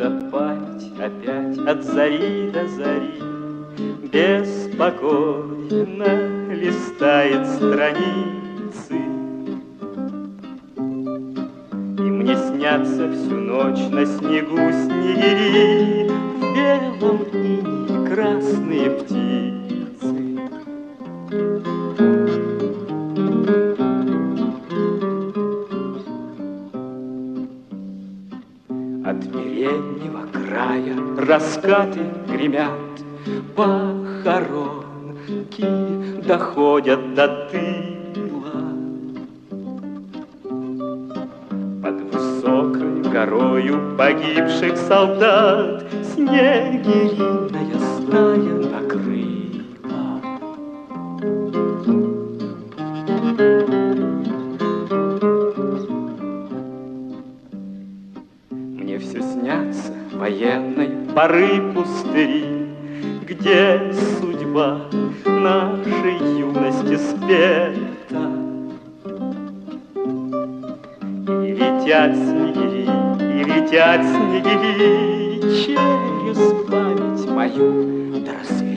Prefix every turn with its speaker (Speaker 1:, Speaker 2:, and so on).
Speaker 1: Эта память опять от зари до зари беспокойно листает страницы. И мне снятся всю ночь на снегу снегири, в белом инее красные птицы. От переднего края раскаты гремят, похоронки доходят до тыла. Под высокой горою погибших солдат снегириная стая накрыла. Мне все снятся военной поры пустыри, где судьба нашей юности спета. И летят снегири через память мою до рассвета.